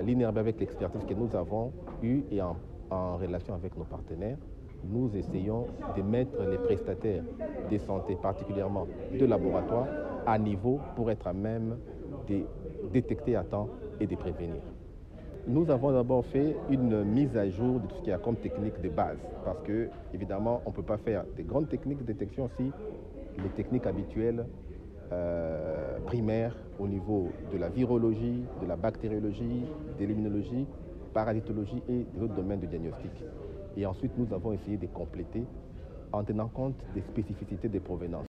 l'INRB, avec l'expertise que nous avons eue et en relation avec nos partenaires, nous essayons de mettre les prestataires de santé, particulièrement de laboratoire, à niveau pour être à même de détecter à temps et de prévenir. Nous avons d'abord fait une mise à jour de tout ce qu'il y a comme technique de base, parce que, évidemment, on ne peut pas faire de grandes techniques de détection si les techniques habituelles primaires au niveau de la virologie, de la bactériologie, de l'immunologie, parasitologie et d'autres domaines de diagnostic. Et ensuite, nous avons essayé de compléter en tenant compte des spécificités des provenances.